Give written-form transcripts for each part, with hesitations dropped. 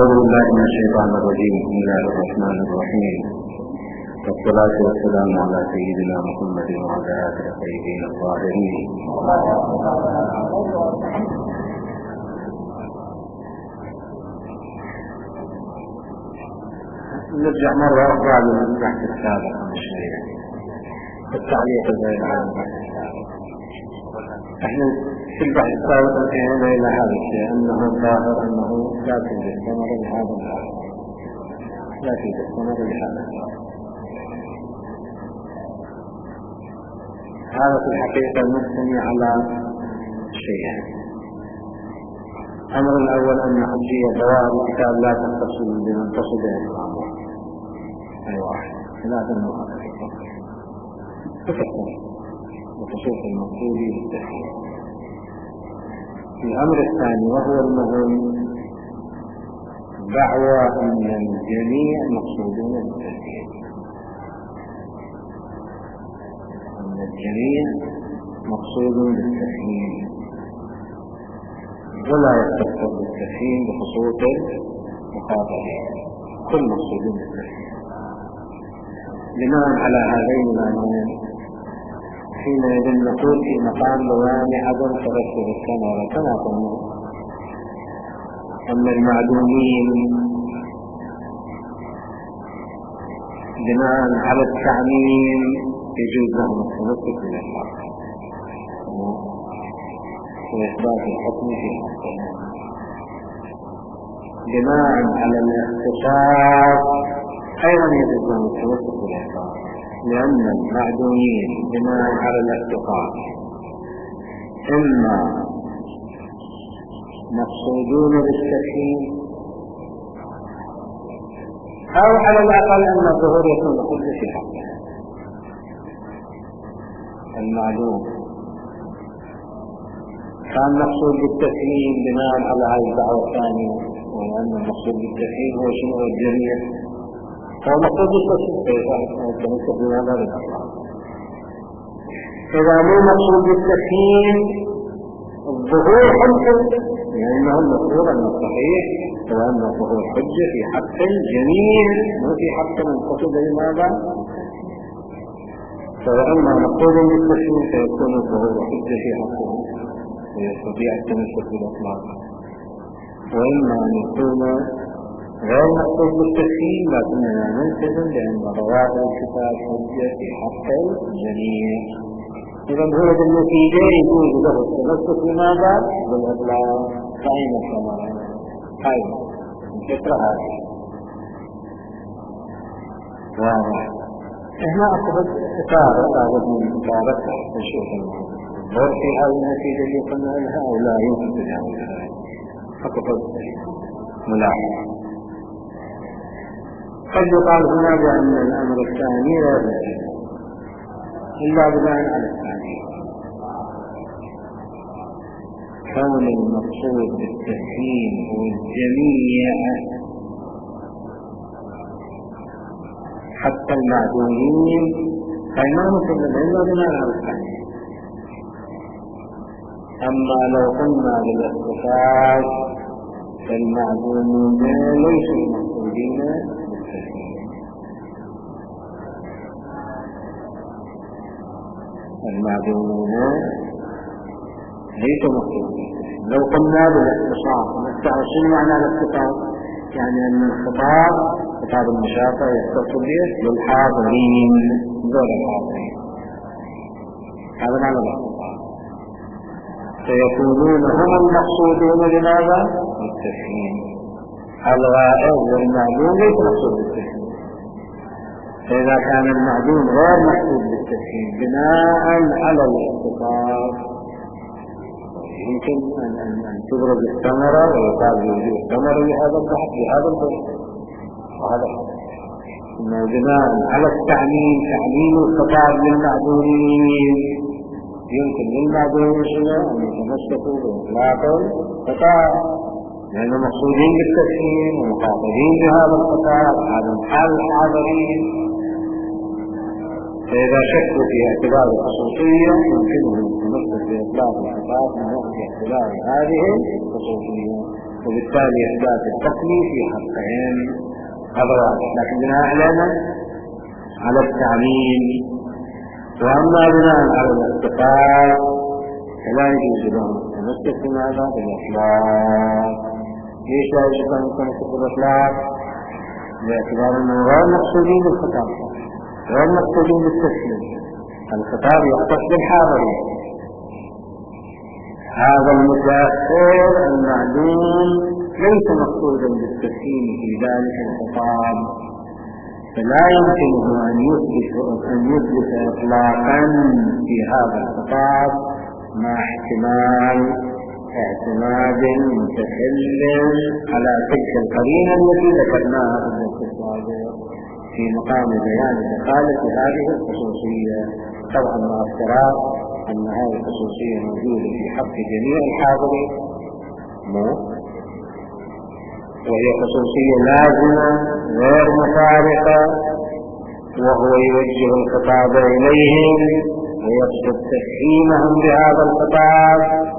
أعوذ بالله من الشيطان الرجيم. بسم الله الرحمن الرحيم، والصلاة والسلام على سيدنا محمد وعلى آله الطيبين الطاهرين. نرجع مرة أخرى للبحث السابق عن الشريعة، التعليق غير عن البحث السابق. احنا في البحث السابق انتهينا إلى هذا الشيء، أنه الظاهر أنه لا توجد ثمرة لهذا الأمر، لا توجد ثمرة لهذا الأمر. هذا في الحقيقة مبني على شيئين. الأمر الأول أن حجية ظواهر الكتاب لا تتصل بمن تصل إلى الأمر، أي واحد خلاف النقط تفكر وتصوف المقصود بالتحقيق. الأمر الثاني وهو المهم، دعوى أن الجميع مقصودون بالتحقيق، أن الجميع مقصود بالتفهيم، ولا يختص بالتفهيم بخصوص المخاطبين، كل مقصود بالتفهيم. بناء على هذين الأمرين حينئذ نقول في مقام بيان عدم ترتب الثمرة كما قلنا أن المعدومين بناء على التعميم يجوز لهم التمسك بالإطلاق وإثبات الحكم في حقهم. بناء على الاختصاص أيضا يجوز لهم التمسك بالإطلاق، لأن المعدومين بناء على الاختصاص إما مقصودون بالتفهيم أو على الأقل أن الظهور يكون كل في حقه. المعلوم كان مقصود بالتفهيم بناء على هذه الدعوة الثانية، وأن المقصود بالتفهيم هو شنو الجميع، هو مقصود بالتفهيم فيتمسك بهذا الأطلاق. إذا مو مقصود بالتفهيم الظهور حجة، لأنه المفروض أن الصحيح هو أن الظهور حجة في حق الجميع مو في حق من قصد لماذا. فلما مقصود بالتفهيم سيكون الظهور حجة في حقه ويستطيع التمسك بالإطلاق، وإما أن يكون غير مقصود بالتفهيم لكننا نلتزم بأن ظواهر الكتاب حجة في حق الجميع. إذا هو بالنتيجة يجوز له التمسك بماذا؟ بالإطلاق. فأين الثمرة؟ هاي الفكرة هذه واضح. هنا أخذت إطارة لابد من إطارتها نشوف الظهور في هذه النتيجة اللي قلنا لها أو لا يمكن تجاوزها، فقط ملاحظة. قد يقال هنا بأن الأمر الثاني لا يجوز إلا بناء على الثاني، كون المقصود بالتفهيم والجميع حتى المعدومين فإنه مثل إلا بناء على الثاني. أما لو قلنا بالاختصاص فالمعدومين ليسوا مقصودين بالتفهيم، المعدومون ليسوا مقصودين. لو قلنا بالاختصاص شنو معنى الاختصاص؟ يعني أن الخطاب خطاب المشافة يختص به للحاضرين، دول الحاضرين، هذا معنى الاختصاص. فيكونون هم المقصودون لماذا؟ بالتفهيم. الغائب والمعدوم ليس مقصود بالتفهيم. فإذا كان المعدوم غير مقصود بالتفهيم بناء على الاختصاص يمكن أن تبرز الثمرة ويقال بوجود ثمرة لهذا البحث بهذا البحث. وهذا إنه بناء على التعميم، تعميم الخطاب للمعدومين، يمكن للمعدومين شنو أن يتمسكوا بإطلاق الخطاب لأنه مقصودين بالتفهيم ومخاطبين بهذا الخطاب، هذا حال الحاضرين. فإذا شكوا في اعتبار الخصوصية يمكنهم التمسك بإطلاق الخطاب من وقت اعتبار هذه الخصوصية. وبالتالي إثبات الحكم في حقهم هذا واضح. لكن بناء على التعميم. وأما بناء على الاختصاص فلا يجوز لهم التمسك بماذا؟ بالإطلاق. ليش لا يجوز لهم التمسك بالإطلاق؟ باعتبار أنه غير مقصودين بالخطاب، غير مقصودين بالتسليم. الخطاب يختص بالحاضرين. هذا المتأخر المعلوم ليس مقصودا بالتسليم في ذلك الخطاب، فلا يمكنه أن يثبت إطلاقا في هذا الخطاب مع احتمال اعتماد متكلم على تلك القرينة التي ذكرناها في الدرس السابق في مقام بيان دخالة هذه الخصوصية، طبعا مع افتراض أن هذه الخصوصية موجودة في حق جميع الحاضرين، وهي خصوصية لازمة غير مفارقة، وهو يوجه الخطاب إليهم ويقصد تفهيمهم بهذا الخطاب.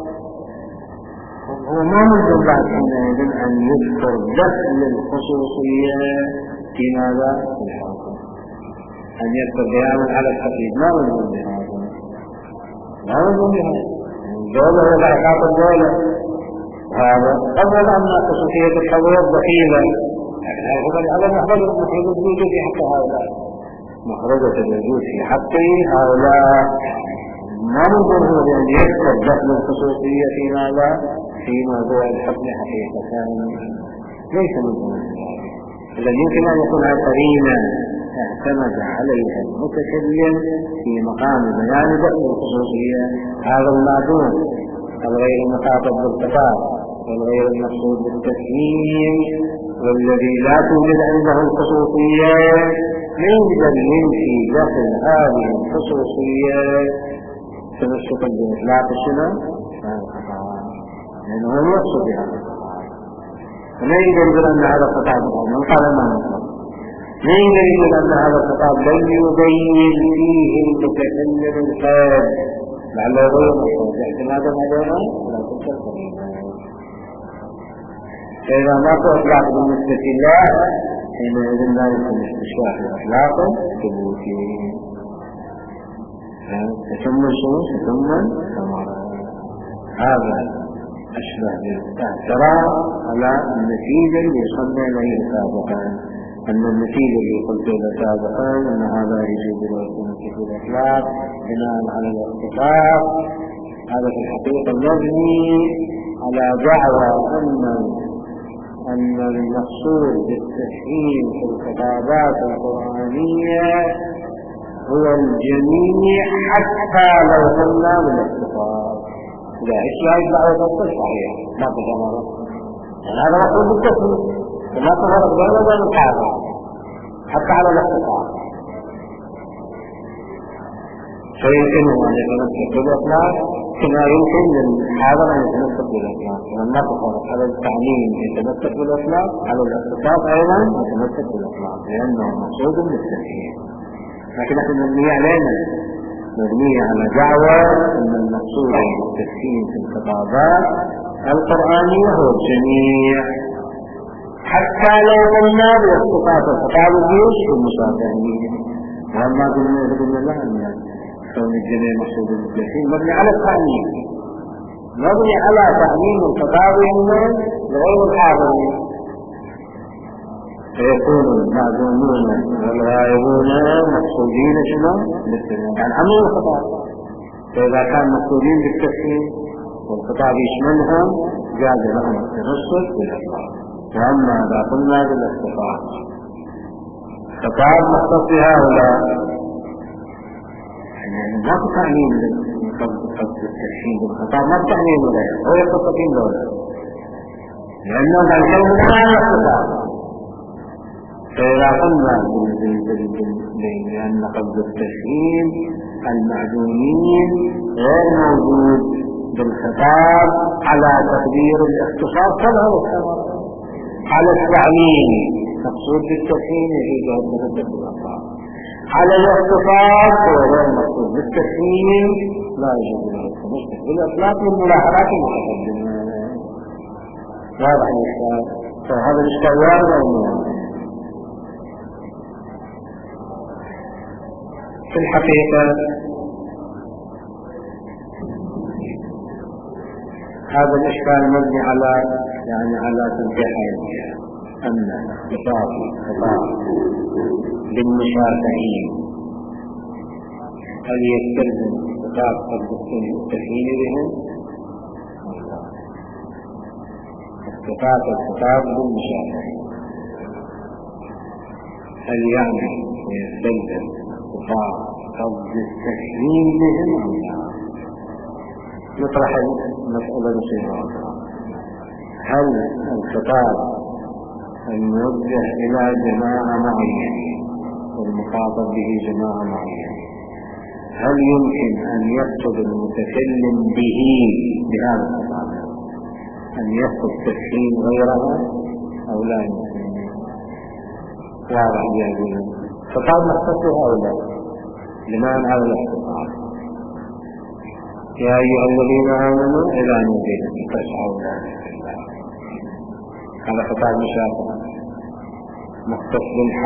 هو ما ممكن بعد حينئذ أن يذكر دخل الخصوصية في ماذا؟ في الحاكم، أن يذكر بيانا على الحقيقة. ما ممكن بهذا، ما ممكن بهذا. الدولة هو بحقات الدولة، هذا أول أن خصوصية الحضور ضحيلة، لكن هذا محرجة الوجود في حق هؤلاء، محرجة الوجود في حق هؤلاء. ما ممكن هو بأن يذكر دخل الخصوصية في ماذا؟ في موضوع الحكم حقيقة، ليس ممكن. إذا يمكن أن يكون قرينا اعتمد عليها المتكلم في مقام بيان دخل الخصوصية، هذا المعدوم الغير المخاطب بالخطاب والغير المقصود بالتسليم، والذي لا توجد عنده الخصوصية يوجد في داخل هذه الخصوصية تمسكا بإطلاق السنة، لأنه هو يقصد بهذا الخطاب. فلا يقول أن هذا الخطاب من قال ما نقول، لا يقول أن هذا الخطاب لن يبين فيه المتكلم الخارج لعله غير مقصود اعتمادا عليها ولا تنسى. فإذا ما إطلاق بالنسبة لله حينئذ لا يكون استشراح إطلاق ثبوتي، تتم الشمس ثم ثمرة. هذا أشبه بالاعتراض على النتيجة اللي وصلنا إليه سابقا، أن النتيجة اللي قلت لها سابقا أن هذا يجب الوصول في الإطلاق بناء على الاختصاص. هذا في الحقيقة مبني على دعوى أن المقصود بالتفهيم في الخطابات القرآنية هو الجميع حتى لو قلنا بالاختصاص. لا إشياء دعوة التصحيح ما تجمعه، هذا مقصود بالتفهيم وما تفرق بين وبين الحاضر حتى على الاختصاص. فيمكنه أن يتمسك بالإطلاق كما يمكن للحاضر أن يتمسك بالإطلاق، لما تفرق على التعليم يتمسك بالإطلاق، على الاختصاص أيضا يتمسك بالإطلاق لأنه مقصود بالتفهيم. لكن نحن مبنية علينا، مبنية على دعوة أن المقصود بالتفهيم في الخطابات القرآنية هو الجميع حتى لو قلنا باختصاص الخطاب الجيش والمشابهين. وأما قلنا لا أن كون الجميع مقصود بالتفهيم مبني على التعليم، مبني على تعليم الخطاب لغير الحاضرين، فيكون المعدومون والغائبون مقصودين شنو؟ بالتفهيم، يعني عمل الخطاب. فإذا كان مقصودين بالتفهيم والخطاب يشملهم جاز لهم التمسك بالإطلاق. وأما إذا قلنا بالاختصاص خطاب مختص بهؤلاء يعني ما تعليم قصد التفهيم بالخطاب، ما تعليم له هو يخصصين له لأنه قال لهم لا اختصاص. فإذا قلنا بأن قصد التفهيم المعدومين غير موجود بالخطاب على تقدير الاختصاص فلا الثمرة. على التعليم مقصود بالتفهيم يجوز له التمسك بالإطلاق، على الاختصاص وغير مقصود بالتفهيم لا يجوز له التمسك بالإطلاق من ملاحظات المتقدمة. واضح الإشكال. فهذا الإشكال وارد أو في الحقيقة هذا الإشكال مبني على على تنبيهين، أن خطاب بالمشافهين هل يستلزم خطاب قد التفهيم بهم؟ الخطاب بالمشافهين هل يستلزم خطاب قد التفهيم بهم أم لا؟ نطرح المسألة بصيغة أخرى. هل الخطاب الموجه إلى جماعة معينة والمخاطب به جماعة معينة هل يمكن أن يقصد المتكلم به بهذا الخطاب أن يقصد تفهيم غيرها أو لا يمكن؟ واضح يقول خطاب مختص هؤلاء بناء على الاختصار. يا أيها الذين آمنوا إذا نودي فاسعوا إلى ذكر الله. هذا خطاب مشابه مختص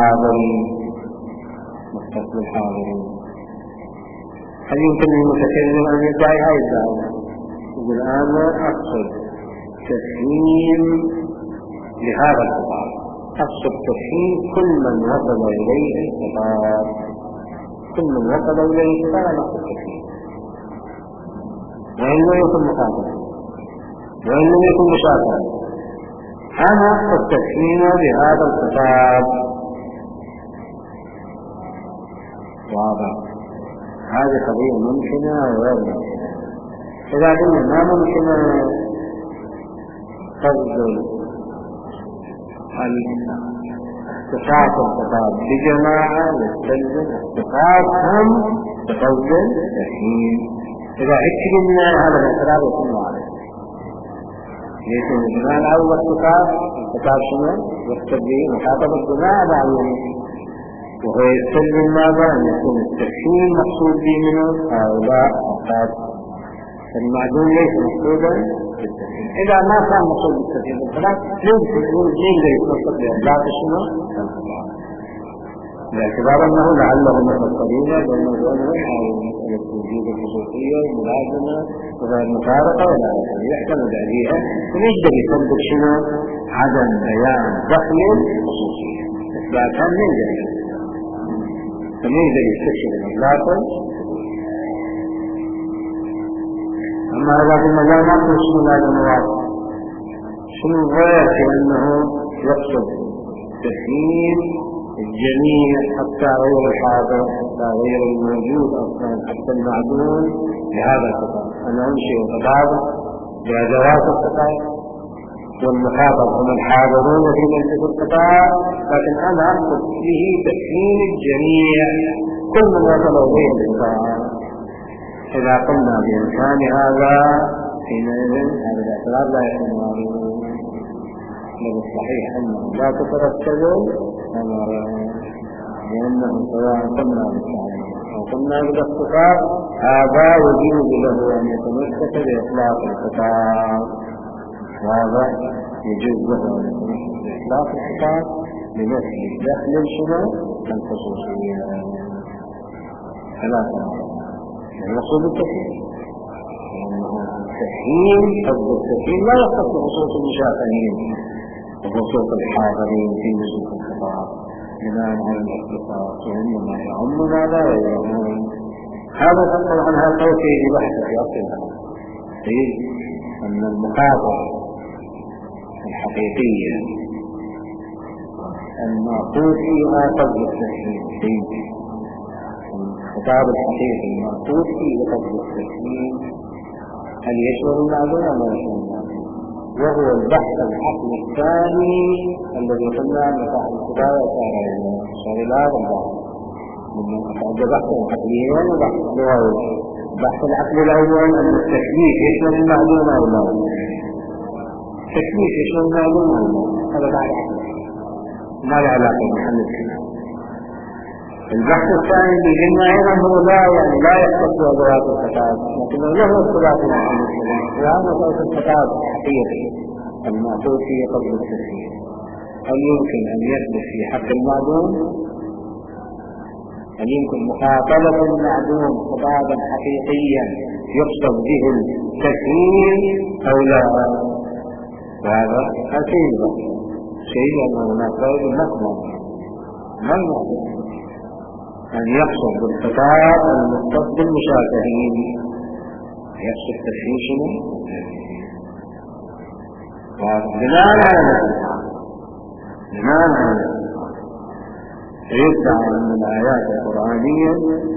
بالحاضرين. هل يمكن للمتكلم أن يدعي هذه الدعوة؟ يقول أنا أقصد تفهيم لهذا الخطاب، أقصد تفهيم كل من وصل إليه الخطاب، كل من وصل إليه الخطاب أنا أقصد تفهيم، وإن لم يكن مخاطبا وإن لم يكن مشابها، أنا أقصد تفهيم لهذا الخطاب. واضح؟ هذه قضية ممكنة وغير ممكنة. إذا قلنا ما ممكنة تفضل اختصاص الخطاب بجماعة يستلزم اختصاصهم بقول تفهيم. إذا قلنا هذا الاعتراض يكون عليه. ليس الجماعة الأول الخطاب شنو؟ يقصد به مخاطب الجماعة بعينه، وهو يستلزم ماذا؟ أن يكون التفهيم مقصود به منه هؤلاء الخطاب. فالمعدوم ليس مقصودا بالتفهيم. إذا ما كان مقصود بالتفهيم الخلاف يمكن يقول جيل يتصل بإطلاق شنو؟ الخطاب. باعتبار أنه لعله مفصلين لأنه يحاول مسألة وجود الخصوصية والملازمة وغير المفارقة ولا يحتمل عليها، ويقدر يثبت شنو؟ عدم بيان دخل الخصوصية إثباتها من جهة، فيقدر يستكشف الإطلاق. أما إذا قلنا لا نقصد شنو هذا المواقف شنو غير في أنه يقصد تفهيم الجميع حتى غير الحاضر حتى غير الموجود أصلا حتى المعدوم لهذا الخطاب. أنا أنشئ خطاب بأدوات الخطاب والمخاطب هم الحاضرون في مجلس الخطاب، لكن أنا أقصد به تفهيم الجميع كل من وصل إليه الخطاب. إذا قلنا بإمكان هذا حينئذ هذا الاعتراض لا يكون معروف، بل الصحيح أنه لا تترتب ثمرة، لأنه سواء قلنا بالتعليم أو قلنا بالاختصار هذا يجوز له أن يتمسك بإطلاق الخطاب. هذا يجوز له أن يتمسك بإطلاق الخطاب لنفي دخل شنو؟ الخصوصية. ثلاثة المقصود التفهيم، لأنه التفهيم قصد التفهيم لا يختص بخصوص المشافهين وخصوص الحاضرين في مجلس الخطاب بناء على الاختصاص، وإنما يعم ما لا يعم. هذا تنقل عنها قوتي ببحث في أصلها، إذ أن المخاطر الحقيقية المعقول فيها قصد التفهيم، الخطاب الحقيقي المعقول فيه قصد التفهيم هل يشمل المعلوم أم لا يشمل المعلوم؟ وهو البحث العقلي الثاني الذي قلنا أن صاحب الكتاب صار لا بالبحث من بحث عقليين وبحث لغوي. البحث العقلي الأول أن التكليف يشمل المعلوم أو لا، التكليف يشمل المعلوم أو لا، هذا بعد عقل ما له علاقة بمحل الكلام. البحث الثاني بيجينا أيضا هو لا يختص بأدوات الخطاب، لكنه له ارتباط مع محل الكلام، وهذا مسألة الخطاب حقيقي المعقول فيه قبل التسليم. هل يمكن أن يثبت في حق المعدوم؟ هل يمكن مخاطبة المعدوم خطابا حقيقيا يقصد به التسليم أو لا؟ وهذا أكيد شيء أنه نقول مقبل ما المعدوم أن يقصد بالخطاب المختص بالمشابهين، يقصد تسليم شنو؟ بناء على يدعى من الآيات القرآنية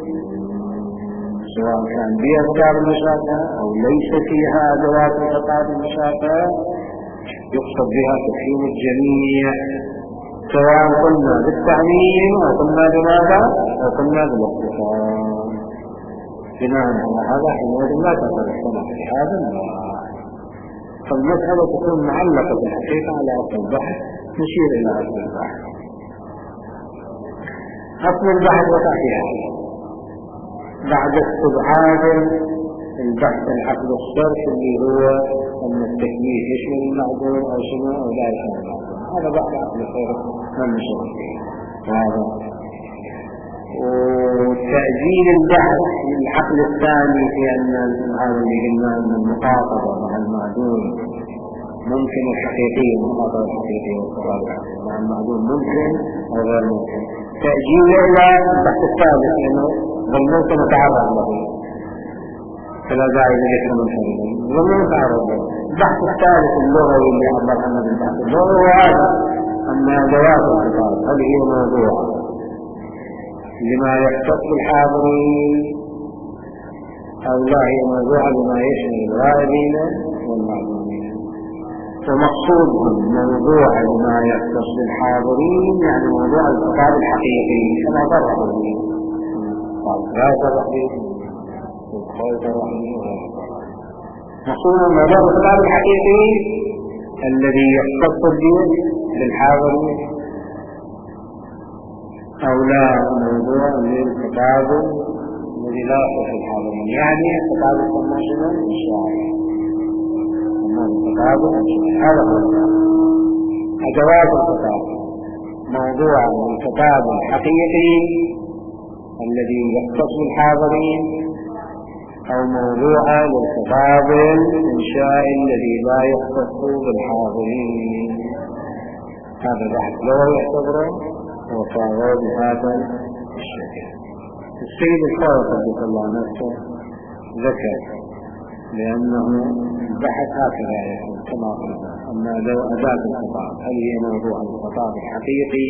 سواء كان بها خطاب المشابهة أو ليس فيها أدوات خطاب المشابهة يقصد بها تفهيم الجميع، سواء قلنا بالتعميم أو قلنا بماذا أو قلنا بالاختصار. بناء على هذا حينئذ لا تترسم في هذا النوع، فالمسألة تكون معلقة بالحقيقة على أصل البحث، نشير إلى أصل البحث. أصل البحث وقع في هذا بعد استبعاد البحث العقل الصرف اللي هو أن التكليف يشمل المعدوم أو شنو أو لا يشمل المعدوم، هذا بعد عقل الصرف من نشوف فيه هذا. وتأجيل البحث العقل الثاني في أن هذا اللي قلنا أن المخاطبة مع المعدوم ممكن الحقيقية، المخاطبة الحقيقية والخطاب مع المعدوم ممكن أو غير ممكن. تأجيل إلى البحث الثالث لأنه ظننت نتعرض له فلا داعي لذكر من حديث ظننت نتعرض له. البحث الثالث اللغوي اللي عبر عنه بالبحث اللغوي هذا أن أدوات الخطاب هل هي موضوعة لما يختص بالحاضرين أو لا هي موضوعة لما يشمل الغائبين والمعدومين. فمقصودهم موضوع لما يختص بالحاضرين يعني موضوع الخطاب الحقيقي كما ضرب به لا ضرب به مقصود موضوع الخطاب الحقيقي الذي يختص به بالحاضرين أو لا موضوع للخطاب الذي لا يختص بالحاضرين يعني الخطاب السماشنا الشاعر الخطاب هذا هو أدوات الخطاب موضوع الخطاب الحقيقي الذي يختص بالحاضرين أو موضوع للخطاب الإنشائي الذي لا يختص بالحاضرين. هذا بحث لو يعتبره وصار بهذا الشكل. السيد الفاضل رضي الله عنه ذكر لأنه البحث هكذا يكون كما قلنا أما لو أداة الخطاب هل هي موضوع الخطاب الحقيقي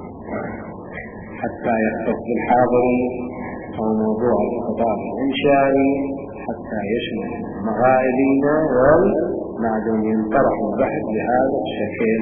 حتى يختص بالحاضرين أو موضوع الخطاب الإنشائي حتى يشمل المغائبين والمعدومين. طرح البحث بهذا الشكل.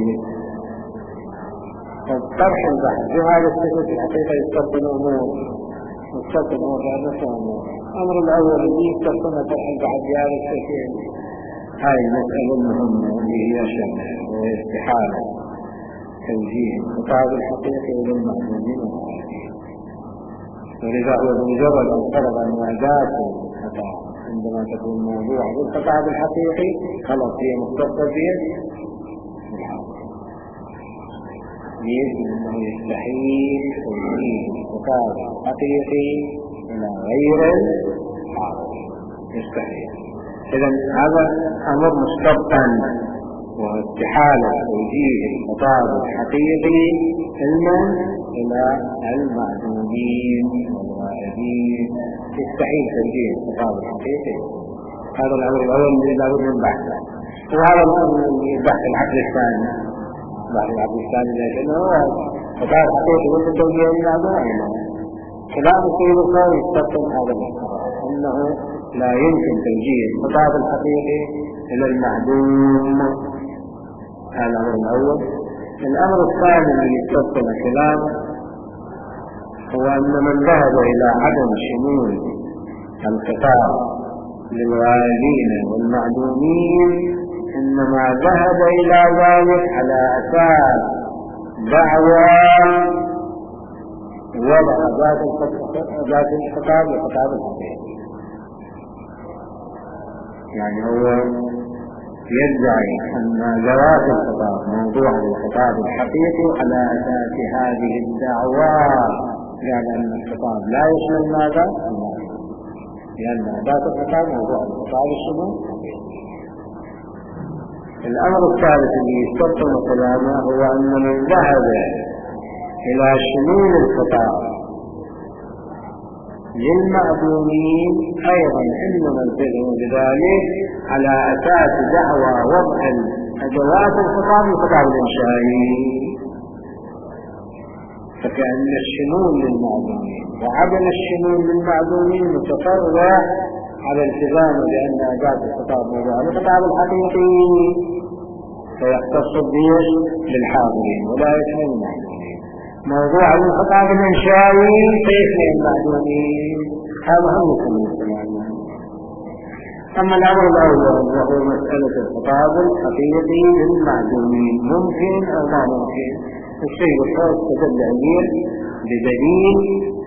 طرح البحث بهذا الشكل في الحقيقة يستقبل أمور بعد أمور. الأمر الأول الذي يستقبل طرح البحث بهذا الشكل هاي مسألة مهمة اللي هي شمل واستحالة توجيه الخطاب الحقيقي للمعدومين والغائبين. ولذا هو بمجرد أن طلب أن أداة الخطاب عندما تكون موضوع بالخطاب الحقيقي خلاص هي مختصة به بإذن أنه يستحيل توجيه الخطاب الحقيقي إلى غير الحاضر يستحيل. إذن هذا أمر مستبقا واستحالة توجيه الخطاب الحقيقي إلى المعدومين والغائبين يستحيل توجيه الخطاب الحقيقي. هذا الأمر الأول الذي لا بد من بحثه. وهذا البحث العقل الثاني لأنه هو خطاب الحقيقي وجه توجيه المعدومين. كلام السيد الثاني يستبقى هذا الأمر أنه لا يمكن توجيه الخطاب الحقيقي إلى المعدوم. هذا الأمر الأول. الأمر الثاني الذي يتصل كلامه هو أن من ذهب إلى عدم شمول الخطاب للغائبين والمعدومين إنما ذهب إلى ذلك على أساس دعوى وضع ذات الخطاب للخطاب الحقيقي. يعني هو ذهب إلى عدم شمول الخطاب للغائبين والمعدومين إنما ذهب إلى ذلك على أساس دعوى وضع ذات الخطاب للخطاب الحقيقي. يعني هو ذهب إلى عدم شمول الخطاب للغائبين والمعدومين يدعي أن ذوات الخطاب موضوع للخطاب الحقيقي على أساس هذه الدعوة، قال أن الخطاب لا يشمل ماذا؟ لأن ذات الخطاب موضوع الخطاب الشمول. الأمر الثالث الذي يستبطن كلامه هو أن من ذهب إلى شمول الخطاب للمأذونين أيضا إنما التزموا بذلك على أساس دعوى وضع أدوات الخطاب الخطاب الإنشائي، فكأن الشمول للمأذونين وعدم الشمول للمأذونين متفرع على التزام بأن أداة الخطاب موضوع الخطاب الحقيقي، فيختص الضيش للحاضرين ولا يشمل المأذونين. موضوع الخطاب الإنشائي فيشمل المأذونين، هذا هو الكلام. أما الأمر الأول وهو مسألة الخطاب الحقيقي للمأذونين، ممكن أو لا ممكن؟ الشيء الخاص تدل عليه بدليل،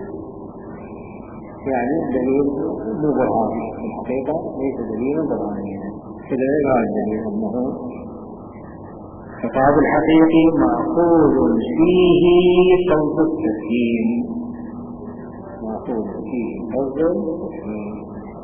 يعني دليل مو برهاني في الحقيقة، ليس دليلا برهانيا. كذلك قال الدليل أنه الخطاب الحقيقي مأخوذ فيه صوت التسليم، مأخوذ فيه صوت التسليم،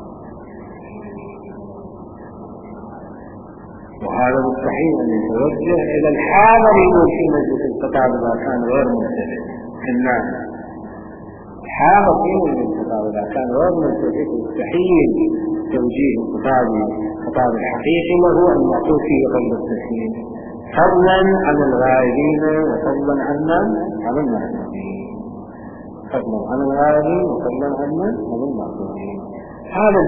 وهذا مستحيل أن يتوجه إلى الحاضر يقول في مجلس الخطاب إذا كان غير منتبه. الناس الحاضر في مجلس الخطاب إذا كان غير منتبه مستحيل توجيه الخطاب الحقيقي له أن يقول فيه قبل التسليم، فضلا عن الغائبين وفضلا عن المحظوظين، فضلا عن الغائبين وفضلا عن المحظوظين. هذا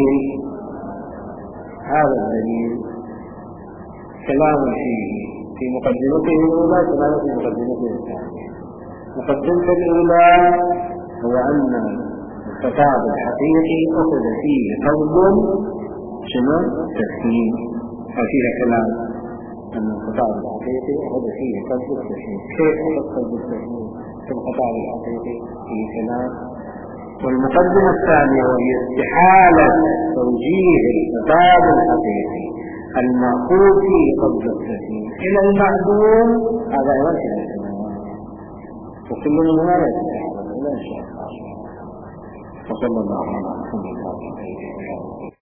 الدليل كلام في مقدمته الأولى، كلام في مقدمته الثانية. مقدمته الأولى هو أن الخطاب الحقيقي أخذ فيه قول شنو؟ تسليم، ففيها كلام أن الخطاب الحقيقي أخذ فيه قول التسليم. كيف أخذ قول التسليم في الخطاب الحقيقي؟ فيه كلام. والمقدمة الثانية وهي استحالة توجيه الخطاب الحقيقي المأخوذ فيه قبل التسليم إلى المأذون، هذا أيضا كلام، وكل من هذا يستحيل إلا إن شاء الله. وصلى الله على محمد.